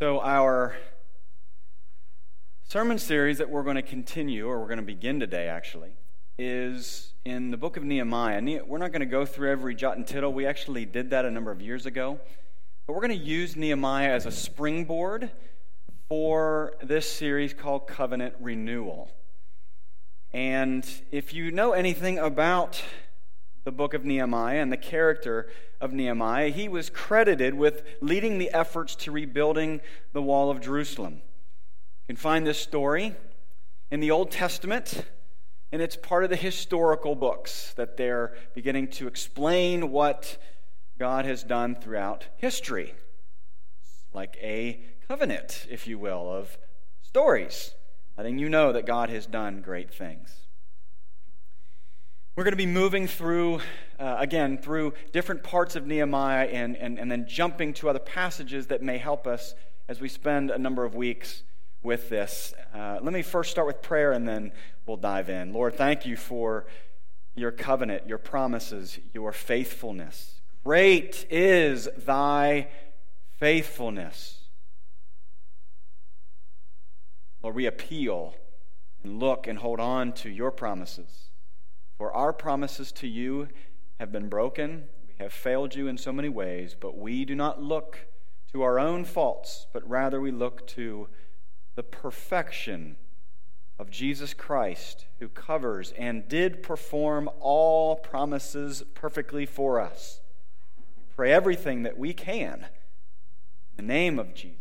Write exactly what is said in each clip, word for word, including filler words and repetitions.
So our sermon series that we're going to continue, or we're going to begin today actually, is in the book of Nehemiah. We're not going to go through every jot and tittle. We actually did that a number of years ago. But we're going to use Nehemiah as a springboard for this series called Covenant Renewal. And if you know anything about the book of Nehemiah and the character of Nehemiah, he was credited with leading the efforts to rebuilding the wall of Jerusalem. You can find this story in the Old Testament, and it's part of the historical books that they're beginning to explain what God has done throughout history. It's like a covenant, if you will, of stories, letting you know that God has done great things. We're going to be moving through, uh, again, through different parts of Nehemiah and, and, and then jumping to other passages that may help us as we spend a number of weeks with this. Uh, let me first start with prayer and then we'll dive in. Lord, thank you for your covenant, your promises, your faithfulness. Great is thy faithfulness. Lord, we appeal and look and hold on to your promises. For our promises to you have been broken. We have failed you in so many ways, but we do not look to our own faults, but rather we look to the perfection of Jesus Christ, who covers and did perform all promises perfectly for us. We pray everything that we can in the name of Jesus.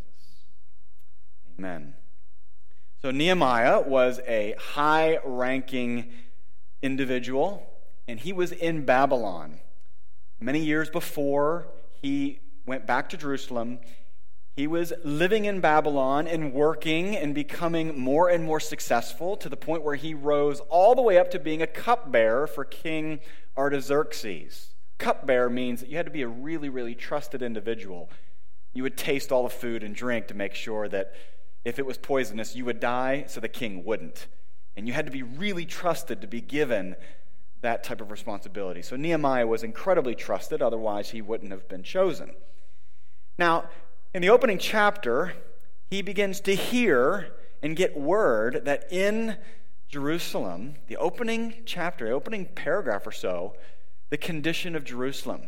Amen. So Nehemiah was a high-ranking individual, and he was in Babylon. Many years before he went back to Jerusalem, he was living in Babylon and working and becoming more and more successful to the point where he rose all the way up to being a cupbearer for King Artaxerxes. Cupbearer means that you had to be a really, really trusted individual. You would taste all the food and drink to make sure that if it was poisonous, you would die so the king wouldn't. And you had to be really trusted to be given that type of responsibility. So Nehemiah was incredibly trusted, otherwise he wouldn't have been chosen. Now, in the opening chapter, he begins to hear and get word that in Jerusalem, the opening chapter, the opening paragraph or so, the condition of Jerusalem.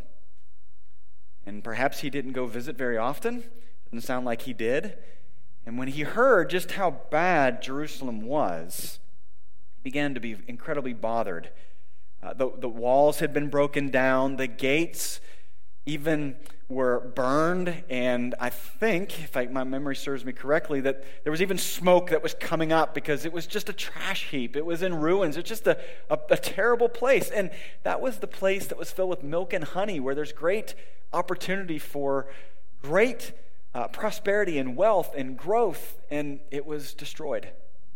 And perhaps he didn't go visit very often. Doesn't sound like he did. And when he heard just how bad Jerusalem was, he began to be incredibly bothered. Uh, the, the walls had been broken down. The gates even were burned. And I think, if I, my memory serves me correctly, that there was even smoke that was coming up because it was just a trash heap. It was in ruins. It was just a, a, a terrible place. And that was the place that was filled with milk and honey, where there's great opportunity for great uh, prosperity and wealth and growth. And it was destroyed.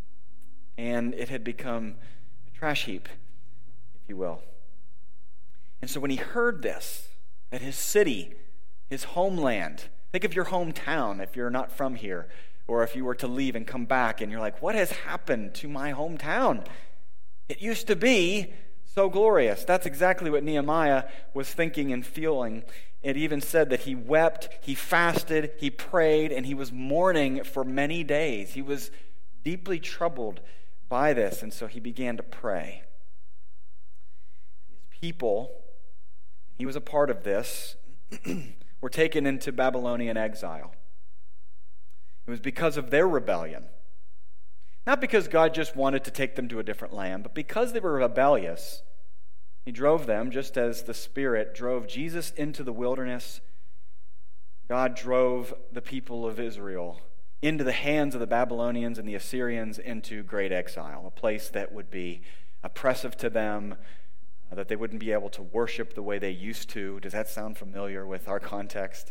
And it had become a trash heap, if you will. And so when he heard this, that his city, his homeland, think of your hometown if you're not from here, or if you were to leave and come back and you're like, what has happened to my hometown? It used to be so glorious. That's exactly what Nehemiah was thinking and feeling. It even said that he wept, he fasted, he prayed, and he was mourning for many days. He was deeply troubled by this, and so he began to pray. His people, he was a part of this, were taken into Babylonian exile. It was because of their rebellion. Not because God just wanted to take them to a different land, but because they were rebellious, he drove them, just as the Spirit drove Jesus into the wilderness. God drove the people of Israel into the hands of the Babylonians and the Assyrians into great exile, a place that would be oppressive to them, uh, that they wouldn't be able to worship the way they used to. Does that sound familiar with our context?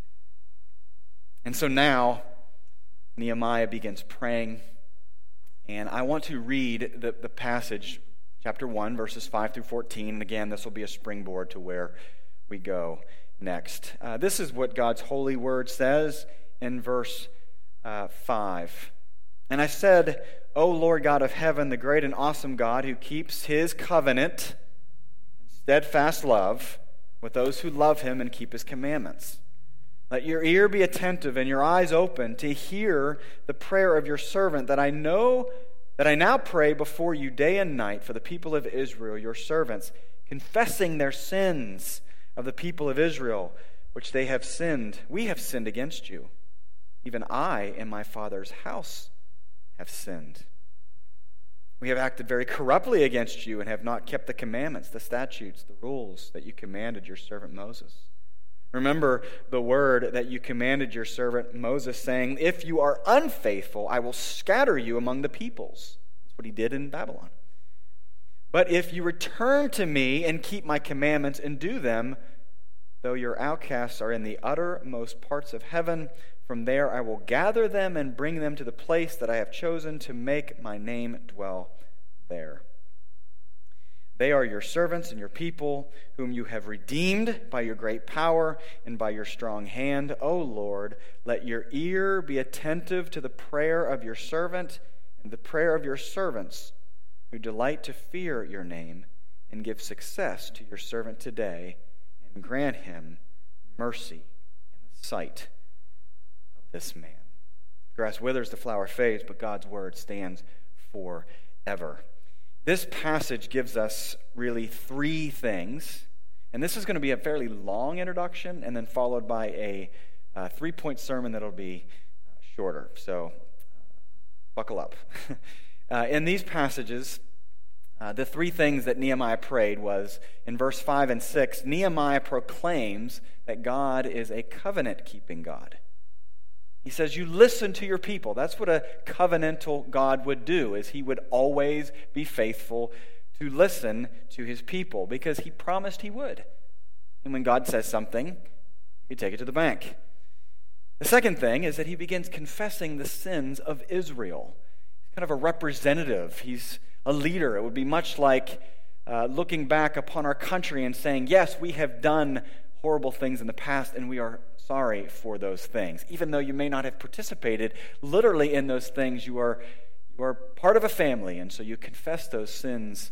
And so now, Nehemiah begins praying, and I want to read the, the passage, chapter one, verses five through fourteen, and again, this will be a springboard to where we go next. Uh, this is what God's holy word says in verse Uh, five. And I said, O Lord God of heaven, the great and awesome God who keeps his covenant and steadfast love with those who love him and keep his commandments. Let your ear be attentive and your eyes open to hear the prayer of your servant, that I know that I now pray before you day and night for the people of Israel, your servants, confessing their sins of the people of Israel, which they have sinned. We have sinned against you. Even I and my father's house have sinned. We have acted very corruptly against you and have not kept the commandments, the statutes, the rules that you commanded your servant Moses. Remember the word that you commanded your servant Moses, saying, if you are unfaithful, I will scatter you among the peoples. That's what he did in Babylon. But if you return to me and keep my commandments and do them, though your outcasts are in the uttermost parts of heaven, from there I will gather them and bring them to the place that I have chosen to make my name dwell there. They are your servants and your people, whom you have redeemed by your great power and by your strong hand. O Lord, let your ear be attentive to the prayer of your servant and the prayer of your servants, who delight to fear your name, and give success to your servant today, and grant him mercy in the sight of this man. Grass withers, the flower fades, but God's word stands forever. This passage gives us really three things, and this is going to be a fairly long introduction, and then followed by a uh, three-point sermon that'll be uh, shorter. So, uh, buckle up. uh, in these passages, uh, the three things that Nehemiah prayed was, in verse five and six, Nehemiah proclaims that God is a covenant-keeping God. He says, you listen to your people. That's what a covenantal God would do, is he would always be faithful to listen to his people, because he promised he would. And when God says something, you take it to the bank. The second thing is that he begins confessing the sins of Israel. He's kind of a representative. He's a leader. It would be much like uh, looking back upon our country and saying, yes, we have done horrible things in the past, and we are sorry for those things. Even though you may not have participated literally in those things, you are, you are part of a family, and so you confess those sins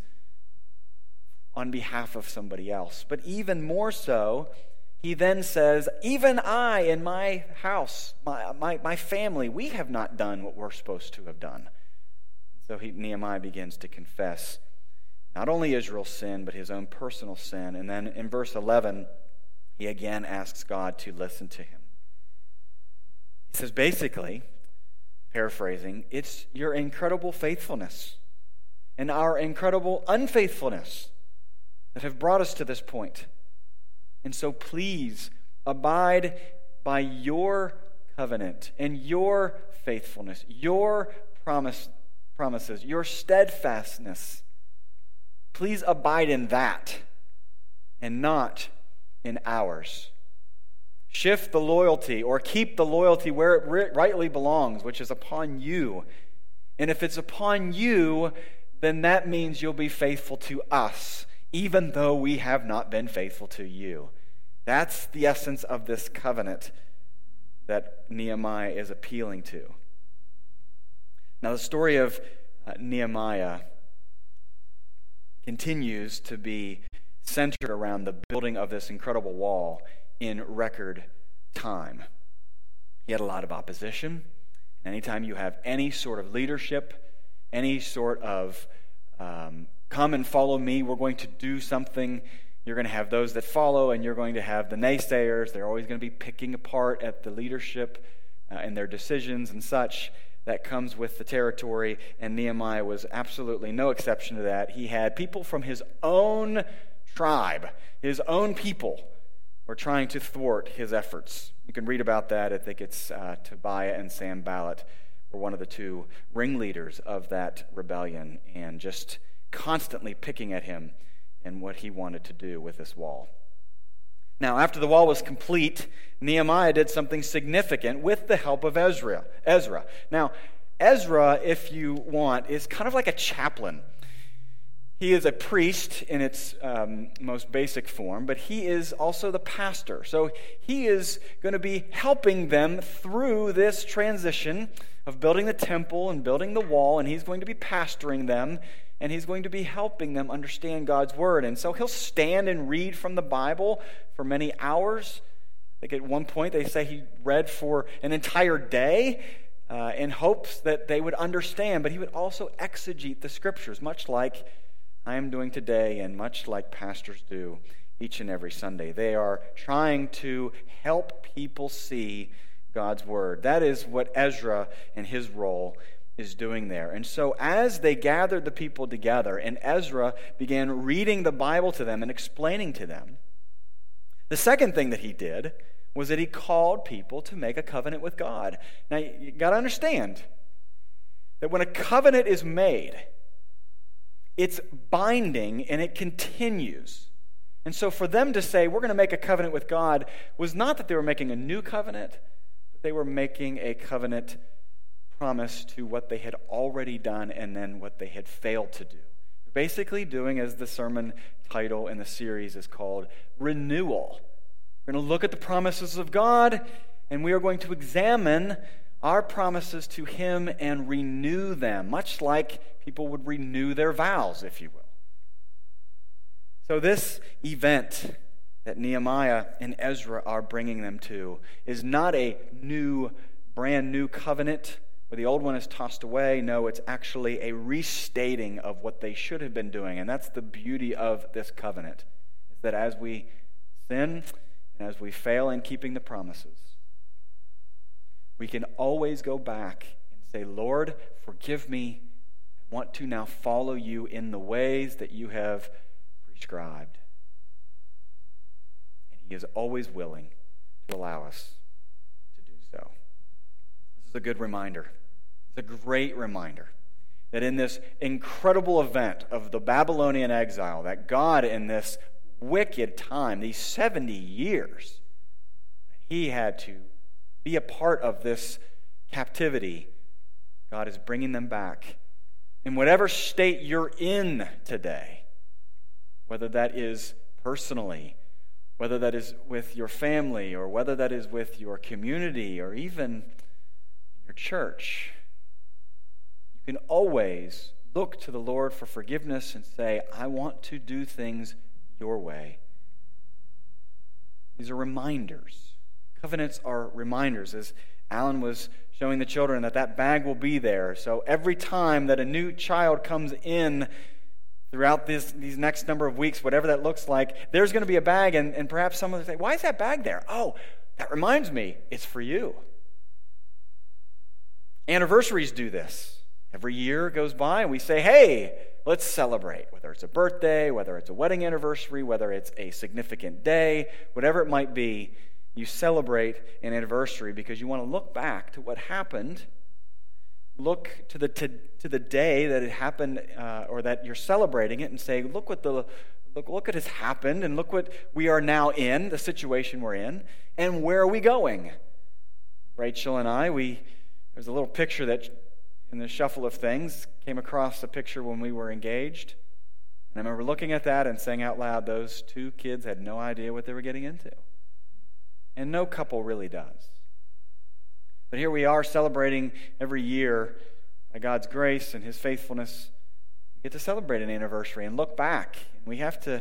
on behalf of somebody else. But even more so, he then says, even I and my house, my, my, my family, we have not done what we're supposed to have done. So he, Nehemiah begins to confess not only Israel's sin, but his own personal sin. And then in verse eleven, he again asks God to listen to him. He says, basically, paraphrasing, it's your incredible faithfulness and our incredible unfaithfulness that have brought us to this point. And so please abide by your covenant and your faithfulness, your promise, promises, your steadfastness. Please abide in that and not in ours. Shift the loyalty, or keep the loyalty where it rightly belongs, which is upon you. And if it's upon you, then that means you'll be faithful to us, even though we have not been faithful to you. That's the essence of this covenant that Nehemiah is appealing to. Now, the story of uh, Nehemiah continues to be centered around the building of this incredible wall in record time. He had a lot of opposition. Anytime you have any sort of leadership, any sort of um, come and follow me, we're going to do something, you're going to have those that follow, and you're going to have the naysayers. They're always going to be picking apart at the leadership uh, and their decisions and such. That comes with the territory, and Nehemiah was absolutely no exception to that. He had people from his own tribe, his own people, were trying to thwart his efforts. You can read about that. I think it's uh, Tobiah and Sanballat were one of the two ringleaders of that rebellion, and just constantly picking at him and what he wanted to do with this wall. Now, after the wall was complete, Nehemiah did something significant with the help of Ezra. Ezra. Now, Ezra, if you want, is kind of like a chaplain. He is a priest in its um, most basic form, but he is also the pastor. So he is going to be helping them through this transition of building the temple and building the wall, and he's going to be pastoring them, and he's going to be helping them understand God's word. And so he'll stand and read from the Bible for many hours, I think at one point they say he read for an entire day uh, in hopes that they would understand, but he would also exegete the scriptures, much like I am doing today and much like pastors do each and every Sunday. They are trying to help people see God's word. That is what Ezra and his role is doing there. And so as they gathered the people together and Ezra began reading the Bible to them and explaining to them, the second thing that he did was that he called people to make a covenant with God. Now, you got to understand that when a covenant is made, it's binding and it continues. And so for them to say, we're going to make a covenant with God, was not that they were making a new covenant, but they were making a covenant promise to what they had already done and then what they had failed to do. They're basically doing, as the sermon title in the series is called, renewal. We're going to look at the promises of God, and we are going to examine our promises to Him and renew them, much like people would renew their vows, if you will. So this event that Nehemiah and Ezra are bringing them to is not a new, brand new covenant where the old one is tossed away. No, it's actually a restating of what they should have been doing. And that's the beauty of this covenant, is that as we sin and as we fail in keeping the promises, we can always go back and say, Lord, forgive me. I want to now follow you in the ways that you have prescribed. And He is always willing to allow us to do so. This is a good reminder. It's a great reminder that in this incredible event of the Babylonian exile, that God in this wicked time, these seventy years, He had to be a part of this captivity. God is bringing them back. In whatever state you're in today, whether that is personally, whether that is with your family, or whether that is with your community, or even in your church, you can always look to the Lord for forgiveness and say, I want to do things your way. These are reminders. Covenants are reminders, as Alan was showing the children, that that bag will be there. So every time that a new child comes in throughout this, these next number of weeks, whatever that looks like, there's going to be a bag, and, and perhaps someone will say, why is that bag there? Oh, that reminds me, it's for you. Anniversaries do this. Every year goes by and we say, hey, let's celebrate. Whether it's a birthday, whether it's a wedding anniversary, whether it's a significant day, whatever it might be, you celebrate an anniversary because you want to look back to what happened. Look to the to, to the day that it happened, uh, or that you're celebrating it, and say, look what the look look what has happened, and look what we are now in, the situation we're in, and where are we going? Rachel and I, we there's a little picture that in the shuffle of things came across a picture when we were engaged, and I remember looking at that and saying out loud, those two kids had no idea what they were getting into, and no couple really does. But here we are celebrating every year by God's grace and His faithfulness. We get to celebrate an anniversary and look back. And we have to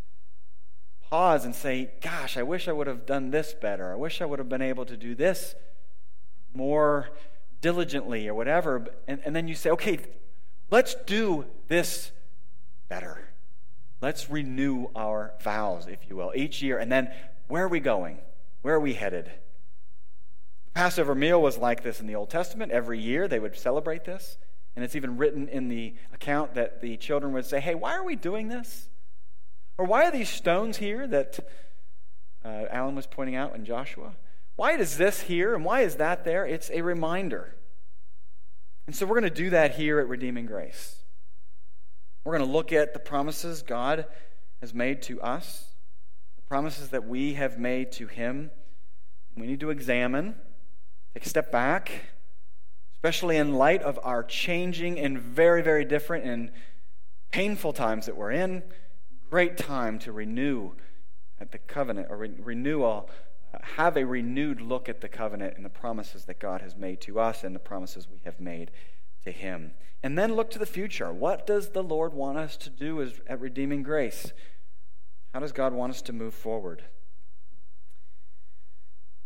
pause and say, gosh, I wish I would have done this better. I wish I would have been able to do this more diligently or whatever. And, and then you say, okay, let's do this better. Let's renew our vows, if you will, each year. And then where are we going? Where are we headed? Passover meal was like this in the Old Testament. Every year they would celebrate this. And it's even written in the account that the children would say, hey, why are we doing this? Or why are these stones here that uh, Alan was pointing out in Joshua? Why is this here and why is that there? It's a reminder. And so we're going to do that here at Redeeming Grace. We're going to look at the promises God has made to us, the promises that we have made to Him. And we need to examine, take a step back, especially in light of our changing and very, very different and painful times that we're in. Great time to renew at the covenant, or re- renewal, uh, have a renewed look at the covenant and the promises that God has made to us and the promises we have made to Him. And then look to the future. What does the Lord want us to do as, at Redeeming Grace? How does God want us to move forward?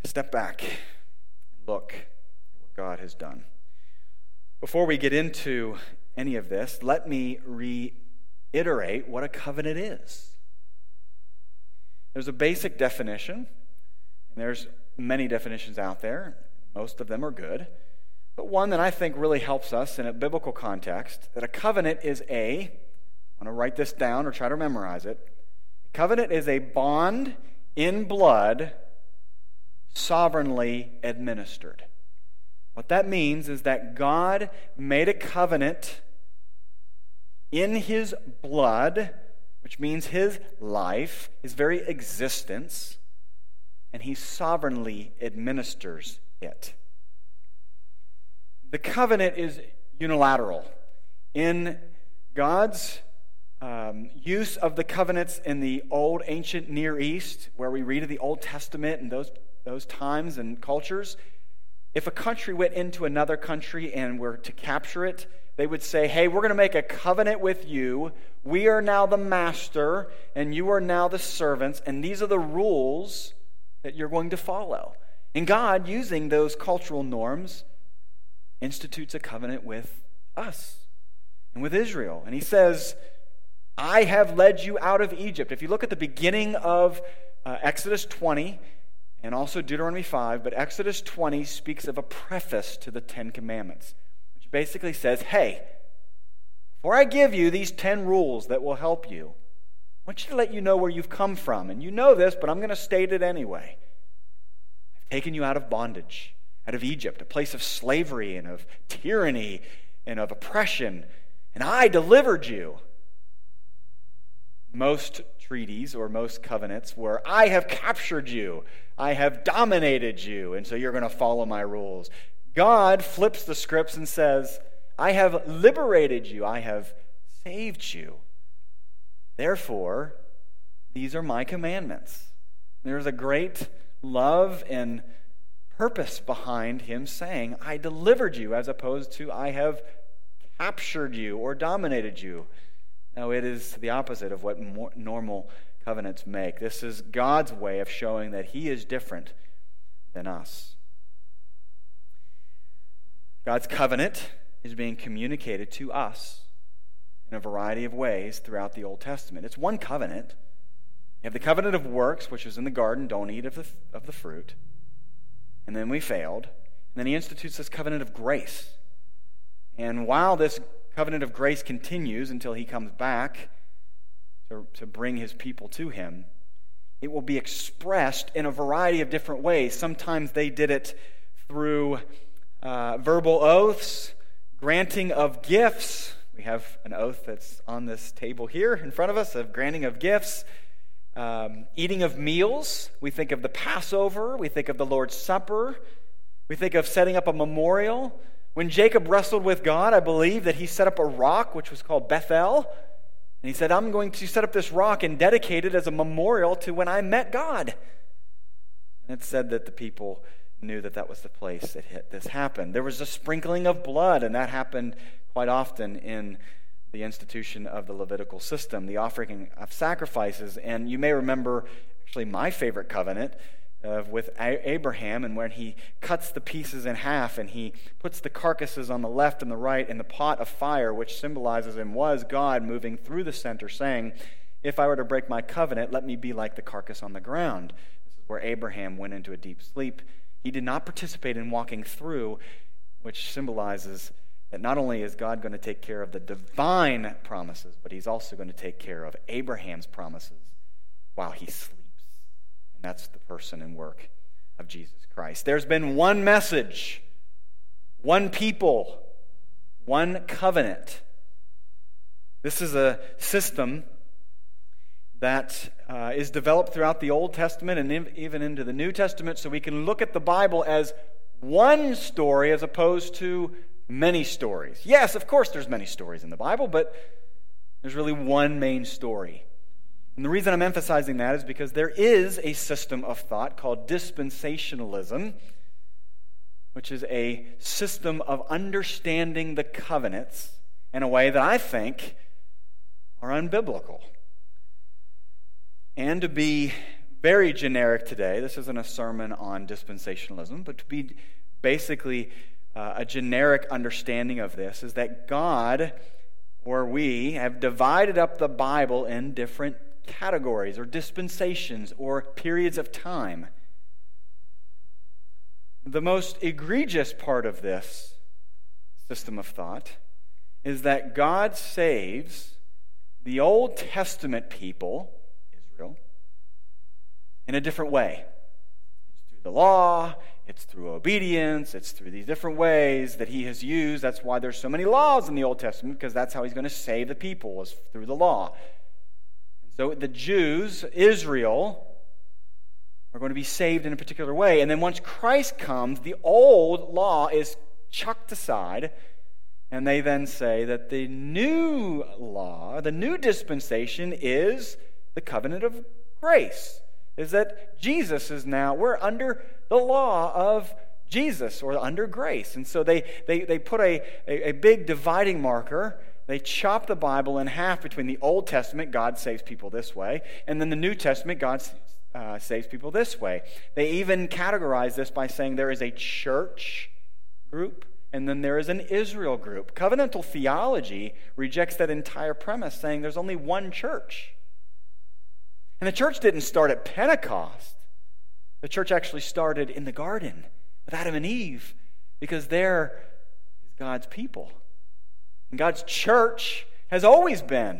step back and look at what God has done. Before we get into any of this, let me reiterate what a covenant is. There's a basic definition, and there's many definitions out there. Most of them are good. But one that I think really helps us in a biblical context, that a covenant is a, I want to write this down or try to memorize it. A covenant is a bond in blood sovereignly administered. What that means is that God made a covenant in his blood, which means his life, his very existence, and he sovereignly administers it. The covenant is unilateral. In God's um, use of the covenants in the old ancient Near East, where we read of the Old Testament and those, those times and cultures, if a country went into another country and were to capture it, they would say, hey, we're going to make a covenant with you. We are now the master, and you are now the servants, and these are the rules that you're going to follow. And God, using those cultural norms, institutes a covenant with us and with Israel. And he says, I have led you out of Egypt. If you look at the beginning of uh, Exodus twenty, and also Deuteronomy five, but Exodus twenty speaks of a preface to the Ten Commandments, which basically says, hey, before I give you these ten rules that will help you, I want you to let you know where you've come from. And you know this, but I'm going to state it anyway. I've taken you out of bondage, out of Egypt, a place of slavery and of tyranny and of oppression, and I delivered you. Most treaties or most covenants were, I have captured you, I have dominated you, and so you're going to follow my rules. God flips the scripts and says, I have liberated you, I have saved you. Therefore, these are my commandments. There's a great love and purpose behind him saying, I delivered you, as opposed to I have captured you or dominated you. No, it is the opposite of what more normal covenants make. This is God's way of showing that he is different than us. God's covenant is being communicated to us in a variety of ways throughout the Old Testament. It's one covenant. You have the covenant of works, which was in the garden, don't eat of the, of the fruit. And then we failed. And then he institutes this covenant of grace. And while this covenant of grace continues until he comes back to, to bring his people to him, it will be expressed in a variety of different ways. Sometimes they did it through uh, verbal oaths, granting of gifts. We have an oath that's on this table here in front of us of granting of gifts, um, eating of meals. We think of the Passover. We think of the Lord's Supper. We think of setting up a memorial. When Jacob wrestled with God, I believe that he set up a rock, which was called Bethel. And he said, I'm going to set up this rock and dedicate it as a memorial to when I met God. And it said that the people knew that that was the place that this happened. There was a sprinkling of blood, and that happened quite often in the institution of the Levitical system, the offering of sacrifices. And you may remember, actually, my favorite covenant Uh, with Abraham, and when he cuts the pieces in half and he puts the carcasses on the left and the right in the pot of fire, which symbolizes and was God moving through the center, saying, if I were to break my covenant, let me be like the carcass on the ground. This is where Abraham went into a deep sleep. He did not participate in walking through, which symbolizes that not only is God going to take care of the divine promises, but he's also going to take care of Abraham's promises while he sleeps. And that's the person and work of Jesus Christ. There's been one message, one people, one covenant. This is a system that uh, is developed throughout the Old Testament and in, even into the New Testament, so we can look at the Bible as one story as opposed to many stories. Yes, of course there's many stories in the Bible, but there's really one main story. And the reason I'm emphasizing that is because there is a system of thought called dispensationalism, which is a system of understanding the covenants in a way that I think are unbiblical. And to be very generic today, this isn't a sermon on dispensationalism, but to be basically uh, a generic understanding of this is that God, or we, have divided up the Bible in different categories or dispensations or periods of time. The most egregious part of this system of thought is that God saves the Old Testament people, Israel, in a different way. It's through the law, it's through obedience, it's through these different ways that he has used. That's why there's so many laws in the Old Testament, because that's how he's going to save the people, is through the law. So the Jews, Israel, are going to be saved in a particular way. And then once Christ comes, the old law is chucked aside, and they then say that the new law, the new dispensation, is the covenant of grace. Is that Jesus is now, we're under the law of Jesus, or under grace. And so they, they, they put a, a, a big dividing marker. They chop the Bible in half between the Old Testament, God saves people this way, and then the New Testament, God uh, saves people this way. They even categorize this by saying there is a church group, and then there is an Israel group. Covenantal theology rejects that entire premise, saying there's only one church. And the church didn't start at Pentecost. The church actually started in the garden with Adam and Eve, because there is God's people. And God's church has always been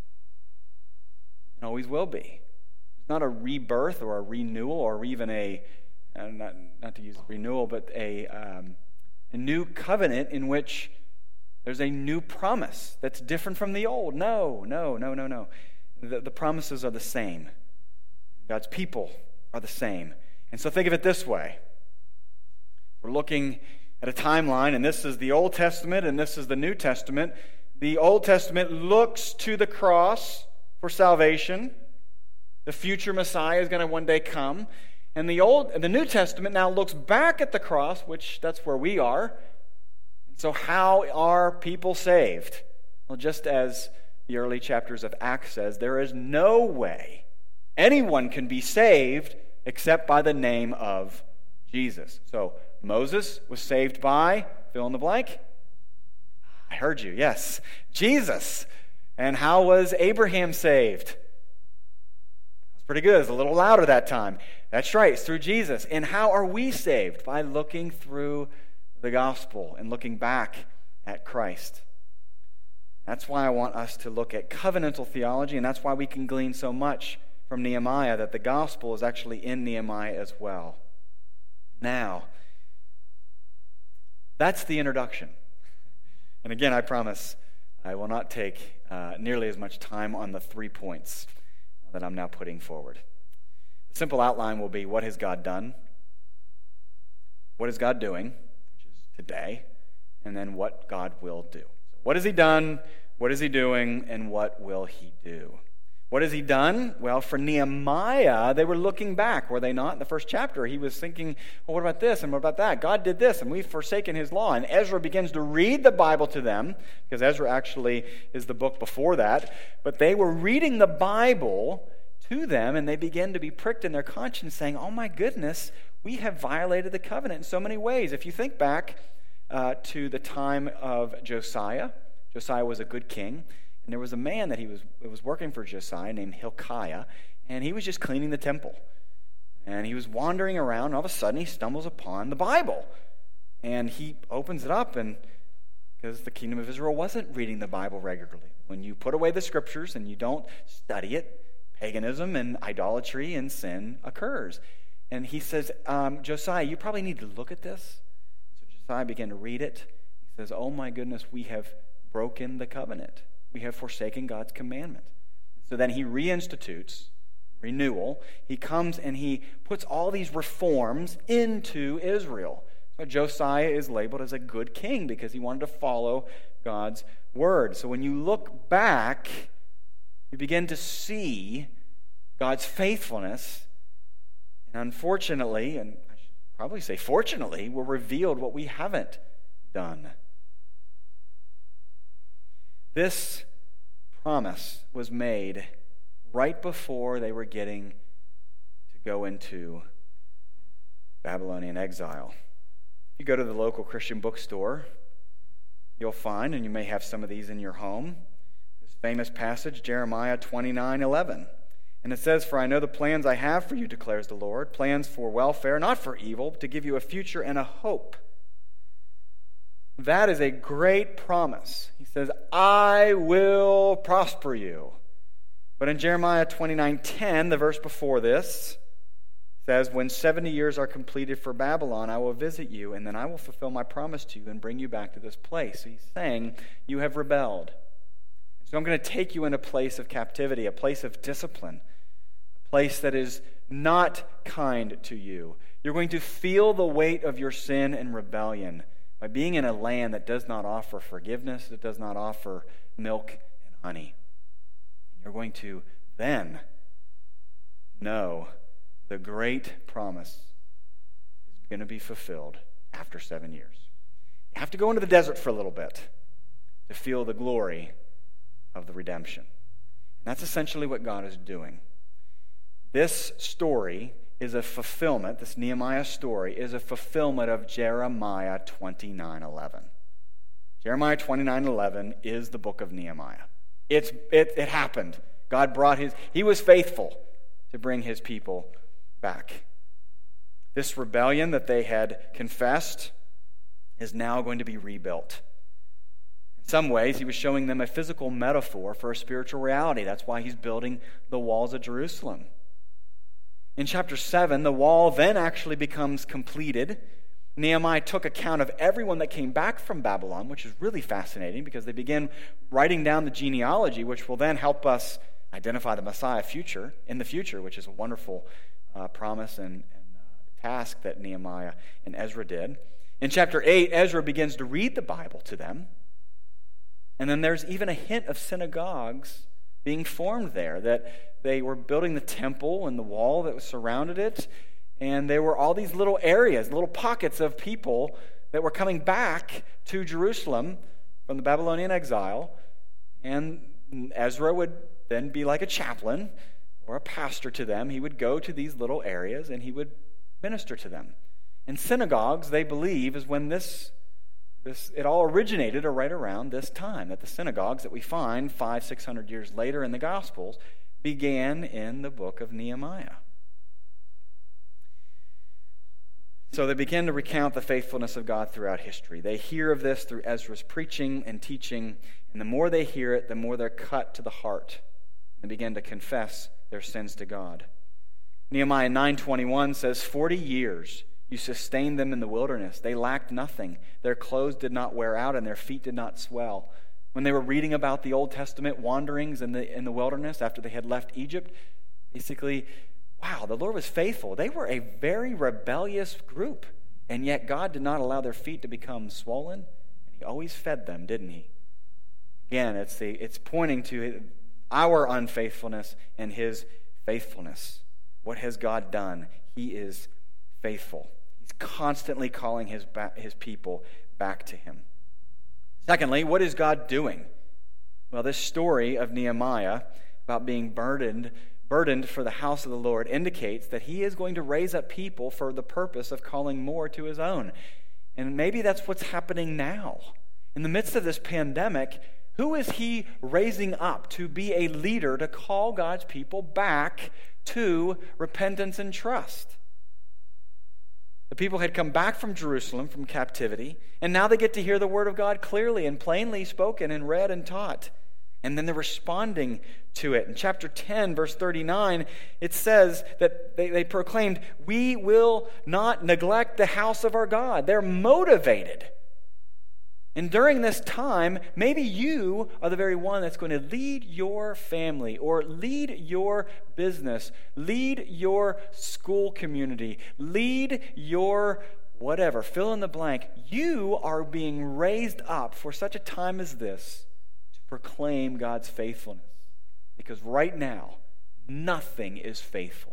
and always will be. It's not a rebirth or a renewal or even a, uh, not, not to use renewal, but a, um, a new covenant in which there's a new promise that's different from the old. No, no, no, no, no. The, the promises are the same. God's people are the same. And so think of it this way. We're looking at a timeline, and this is the Old Testament, and this is the New Testament. The Old Testament looks to the cross for salvation. The future Messiah is going to one day come. And the Old, the New Testament now looks back at the cross, which that's where we are. And so how are people saved? Well, just as the early chapters of Acts says, there is no way anyone can be saved except by the name of Jesus. So Moses was saved by, fill in the blank. I heard you, yes. Jesus. And how was Abraham saved? That's pretty good. It's a little louder that time. That's right, it's through Jesus. And how are we saved? By looking through the gospel and looking back at Christ. That's why I want us to look at covenantal theology, and that's why we can glean so much from Nehemiah, that the gospel is actually in Nehemiah as well. Now, that's the introduction. And again, I promise I will not take uh, nearly as much time on the three points that I'm now putting forward. The simple outline will be, what has God done? What is God doing, which is today? And then what God will do. So what has he done? What is he doing? And what will he do? What has he done? Well, for Nehemiah, they were looking back, were they not? In the first chapter, he was thinking, well, what about this and what about that? God did this, and we've forsaken his law. And Ezra begins to read the Bible to them, because Ezra actually is the book before that. But they were reading the Bible to them, and they began to be pricked in their conscience, saying, oh my goodness, we have violated the covenant in so many ways. If you think back uh, to the time of Josiah, Josiah was a good king. And there was a man that he was, was working for Josiah named Hilkiah, and he was just cleaning the temple. And he was wandering around, and all of a sudden he stumbles upon the Bible. And he opens it up, and because the kingdom of Israel wasn't reading the Bible regularly. When you put away the scriptures and you don't study it, paganism and idolatry and sin occurs. And he says, um, Josiah, you probably need to look at this. So Josiah began to read it. He says, oh my goodness, we have broken the covenant. We have forsaken God's commandment. So then he reinstitutes renewal. He comes and he puts all these reforms into Israel. So Josiah is labeled as a good king because he wanted to follow God's word. So when you look back, you begin to see God's faithfulness. And unfortunately, and I should probably say fortunately, we're revealed what we haven't done. This promise was made right before they were getting go into Babylonian exile. If you go to the local Christian bookstore, you'll find, and you may have some of these in your home, this famous passage, Jeremiah twenty-nine eleven. And it says, "For I know the plans I have for you, declares the Lord, plans for welfare, not for evil, to give you a future and a hope." That is a great promise. He says, "I will prosper you." But in Jeremiah twenty-nine ten, the verse before this, says, "When seventy years are completed for Babylon, I will visit you, and then I will fulfill my promise to you and bring you back to this place." So he's saying, you have rebelled. So I'm going to take you in a place of captivity, a place of discipline, a place that is not kind to you. You're going to feel the weight of your sin and rebellion by being in a land that does not offer forgiveness, that does not offer milk and honey. And you're going to then know the great promise is going to be fulfilled after seven years. You have to go into the desert for a little bit to feel the glory of the redemption. And that's essentially what God is doing. This story is a fulfillment, this Nehemiah story is a fulfillment of Jeremiah twenty-nine eleven. Jeremiah twenty-nine eleven is the book of Nehemiah. It's, it, it happened. God brought his, he was faithful to bring his people back. This rebellion that they had confessed is now going to be rebuilt. In some ways, he was showing them a physical metaphor for a spiritual reality. That's why he's building the walls of Jerusalem. In chapter seven, the wall then actually becomes completed. Nehemiah took account of everyone that came back from Babylon, which is really fascinating because they begin writing down the genealogy, which will then help us identify the Messiah future in the future, which is a wonderful uh, promise and, and uh, task that Nehemiah and Ezra did. In chapter eight, Ezra begins to read the Bible to them. And then there's even a hint of synagogues being formed there, that they were building the temple and the wall that surrounded it, and there were all these little areas, little pockets of people that were coming back to Jerusalem from the Babylonian exile, and Ezra would then be like a chaplain or a pastor to them. He would go to these little areas and he would minister to them. And synagogues, they believe, is when this This, it all originated right around this time, that the synagogues that we find five, six hundred years later in the Gospels began in the book of Nehemiah. So they begin to recount the faithfulness of God throughout history. They hear of this through Ezra's preaching and teaching, and the more they hear it, the more they're cut to the heart and begin to confess their sins to God. Nehemiah nine twenty-one says, forty years you sustained them in the wilderness. They lacked nothing. Their clothes did not wear out, and their feet did not swell. When they were reading about the Old Testament wanderings in the in the wilderness after they had left Egypt, basically, wow, the Lord was faithful. They were a very rebellious group, and yet God did not allow their feet to become swollen, and he always fed them, didn't he? Again, it's the it's pointing to our unfaithfulness and his faithfulness. What has God done? He is faithful. He's constantly calling his ba- his people back to him. Secondly, what is God doing? Well, this story of Nehemiah about being burdened, burdened for the house of the Lord indicates that he is going to raise up people for the purpose of calling more to his own. And maybe that's what's happening now. In the midst of this pandemic, who is he raising up to be a leader to call God's people back to repentance and trust? The people had come back from Jerusalem, from captivity, and now they get to hear the word of God clearly and plainly spoken and read and taught. And then they're responding to it. In chapter ten, verse thirty-nine, it says that they, they proclaimed, "We will not neglect the house of our God." They're motivated. And during this time, maybe you are the very one that's going to lead your family or lead your business, lead your school community, lead your whatever, fill in the blank. You are being raised up for such a time as this to proclaim God's faithfulness. Because right now, nothing is faithful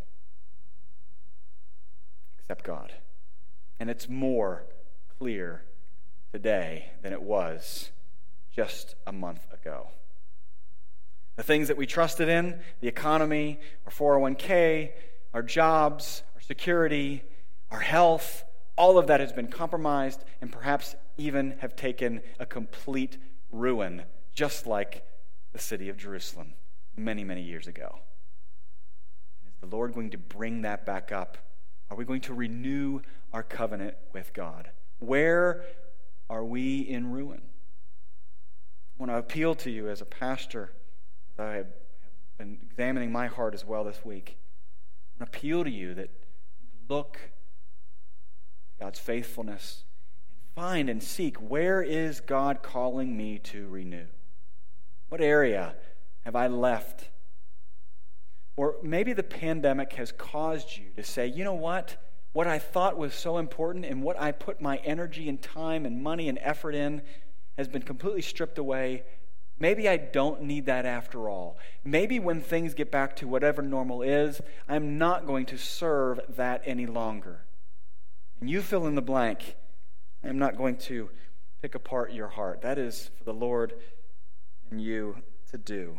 except God. And it's more clear today than it was just a month ago. The things that we trusted in, the economy, our four oh one k, our jobs, our security, our health, all of that has been compromised and perhaps even have taken a complete ruin, just like the city of Jerusalem many, many years ago. Is the Lord going to bring that back up? Are we going to renew our covenant with God? Where are we in ruin? I want to appeal to you as a pastor, as I have been examining my heart as well this week. I want to appeal to you that you look at God's faithfulness and find and seek, where is God calling me to renew? What area have I left? Or maybe the pandemic has caused you to say, you know what? What I thought was so important and what I put my energy and time and money and effort in has been completely stripped away. Maybe I don't need that after all. Maybe when things get back to whatever normal is, I'm not going to serve that any longer. And you fill in the blank. I'm not going to pick apart your heart. That is for the Lord and you to do.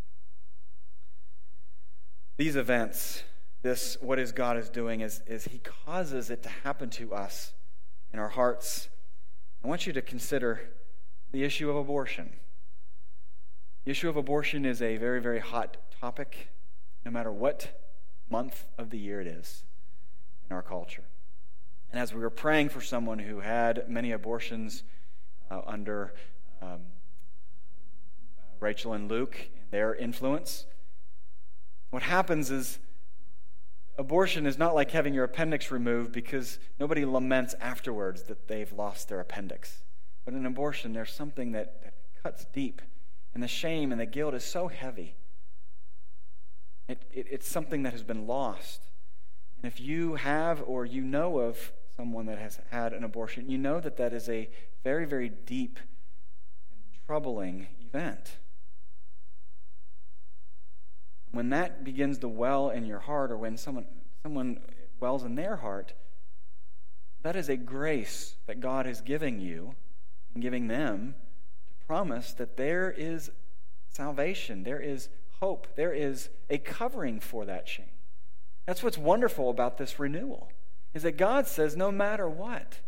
These events, this, what is God is doing, is, is He causes it to happen to us in our hearts. I want you to consider the issue of abortion. The issue of abortion is a very, very hot topic, no matter what month of the year it is in our culture. And as we were praying for someone who had many abortions uh, under um, Rachel and Luke and their influence, what happens is abortion is not like having your appendix removed, because nobody laments afterwards that they've lost their appendix. But in abortion, there's something that, that cuts deep, and the shame and the guilt is so heavy. It, it, it's something that has been lost. And if you have or you know of someone that has had an abortion, you know that that is a very, very deep and troubling event. When that begins to well in your heart, or when someone someone wells in their heart, that is a grace that God is giving you and giving them to promise that there is salvation, there is hope, there is a covering for that shame. That's what's wonderful about this renewal, is that God says, no matter what,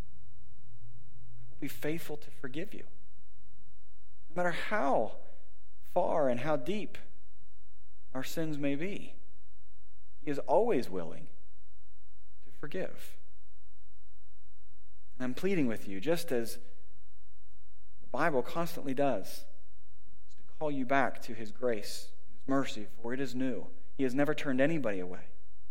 I will be faithful to forgive you. No matter how far and how deep our sins may be, He is always willing to forgive. And I'm pleading with you, just as the Bible constantly does, is to call you back to His grace, His mercy, for it is new. He has never turned anybody away.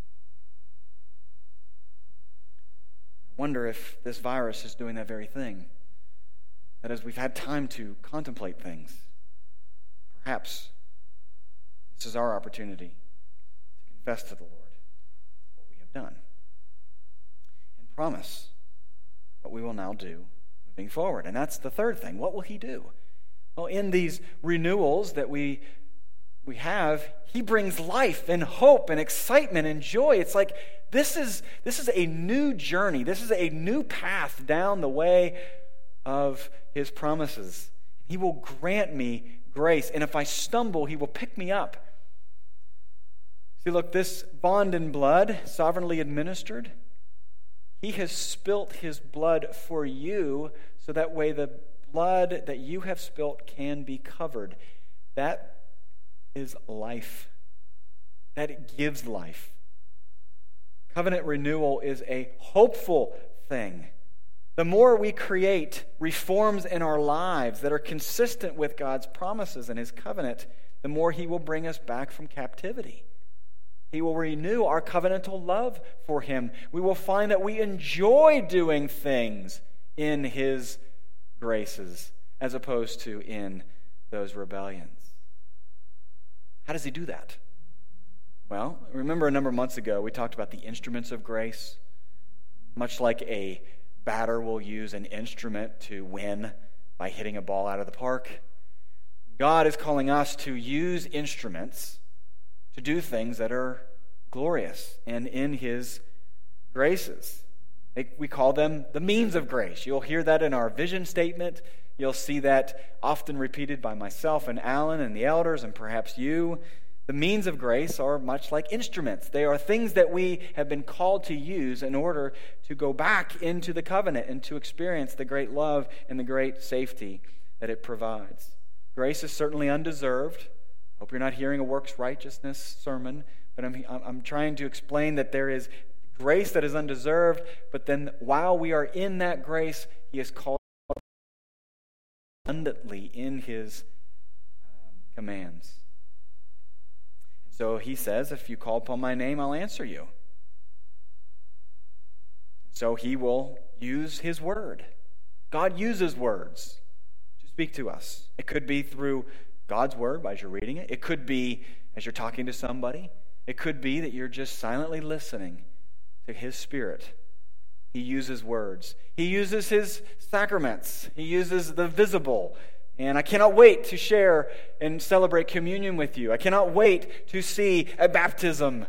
I wonder if this virus is doing that very thing. That as we've had time to contemplate things, perhaps this is our opportunity to confess to the Lord what we have done and promise what we will now do moving forward. And that's the third thing. What will He do? Well, in these renewals that we we have, He brings life and hope and excitement and joy. It's like this is this is a new journey. This is a new path down the way of His promises. He will grant me grace, and if I stumble, He will pick me up. See, look, this bond in blood, sovereignly administered, He has spilt His blood for you, so that way the blood that you have spilt can be covered. That is life. That gives life. Covenant renewal is a hopeful thing. The more we create reforms in our lives that are consistent with God's promises and His covenant, the more He will bring us back from captivity. He will renew our covenantal love for Him. We will find that we enjoy doing things in His graces as opposed to in those rebellions. How does He do that? Well, remember a number of months ago we talked about the instruments of grace. Much like a batter will use an instrument to win by hitting a ball out of the park, God is calling us to use instruments to do things that are glorious and in His graces. We call them the means of grace. You'll hear that in our vision statement. You'll see that often repeated by myself and Alan and the elders and perhaps you. The means of grace are much like instruments. They are things that we have been called to use in order to go back into the covenant and to experience the great love and the great safety that it provides. Grace is certainly undeserved. I hope you're not hearing a works righteousness sermon, but I'm, I'm trying to explain that there is grace that is undeserved, but then while we are in that grace, he is called abundantly in his um, commands. And so he says, if you call upon my name, I'll answer you. So he will use his word. God uses words to speak to us. It could be through God's word as you're reading it. It could be as you're talking to somebody. It could be that you're just silently listening to his Spirit. He uses words. He uses his sacraments. He uses the visible. And I cannot wait to share and celebrate communion with you. I cannot wait to see a baptism.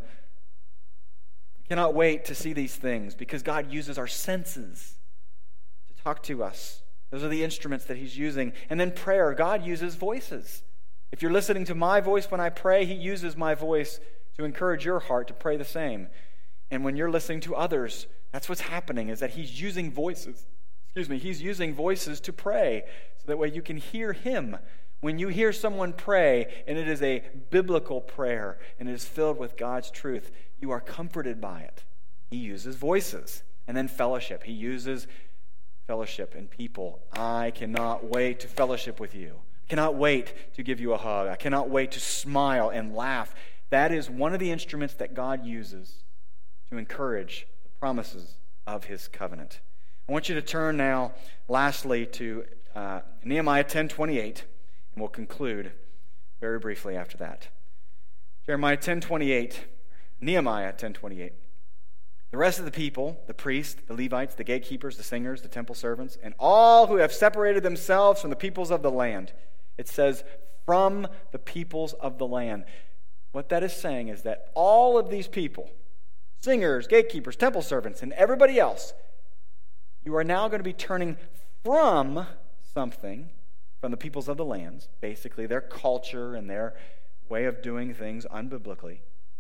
I cannot wait to see these things because God uses our senses to talk to us. Those are the instruments that he's using. And then prayer. God uses voices. If you're listening to my voice when I pray, he uses my voice to encourage your heart to pray the same. And when you're listening to others, that's what's happening, is that he's using voices. Excuse me, he's using voices to pray so that way you can hear him. When you hear someone pray and it is a biblical prayer and it is filled with God's truth, you are comforted by it. He uses voices. And then fellowship. He uses fellowship and people. I cannot wait to fellowship with you. I cannot wait to give you a hug. I cannot wait to smile and laugh. That is one of the instruments that God uses to encourage the promises of his covenant. I want you to turn now, lastly, to uh, Nehemiah ten twenty-eight, and we'll conclude very briefly after that. Jeremiah ten twenty-eight, Nehemiah ten twenty-eight. The rest of the people, the priests, the Levites, the gatekeepers, the singers, the temple servants, and all who have separated themselves from the peoples of the land. It says, from the peoples of the land. What that is saying is that all of these people, singers, gatekeepers, temple servants, and everybody else, you are now going to be turning from something, from the peoples of the lands, basically their culture and their way of doing things unbiblically,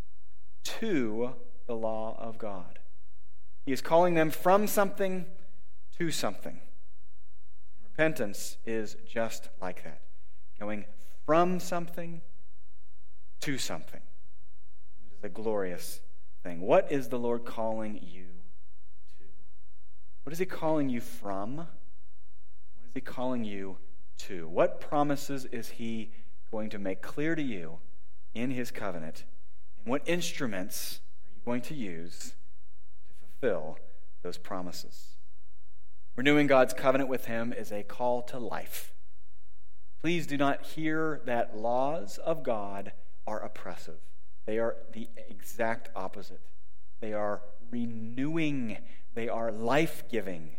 to the law of God. He is calling them from something to something. Repentance is just like that, going from something to something. It is a glorious thing. What is the Lord calling you to? What is he calling you from? What is he calling you to? What promises is he going to make clear to you in his covenant? And what instruments are you going to use to fulfill those promises? Renewing God's covenant with him is a call to life. Please do not hear that laws of God are oppressive. They are the exact opposite. They are renewing. They are life-giving.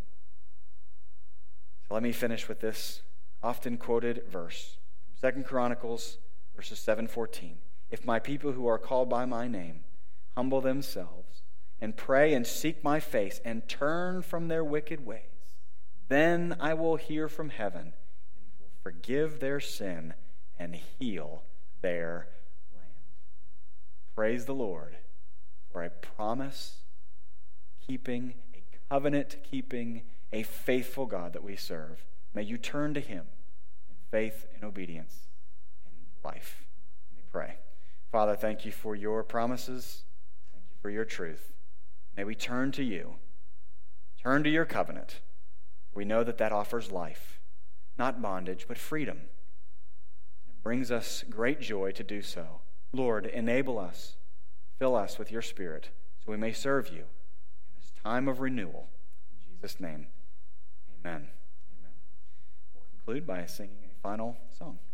So let me finish with this often quoted verse. Second Chronicles, verses seven fourteen. If my people who are called by my name humble themselves and pray and seek my face and turn from their wicked ways, then I will hear from heaven and will forgive their sin and heal their Praise the Lord for a promise-keeping, a covenant-keeping, a faithful God that we serve. May you turn to him in faith and obedience and life. Let me pray. Father, thank you for your promises. Thank you for your truth. May we turn to you. Turn to your covenant. We know that that offers life, not bondage, but freedom. It brings us great joy to do so. Lord, enable us, fill us with your Spirit, so we may serve you in this time of renewal. In Jesus' name, amen. Amen. We'll conclude by singing a final song.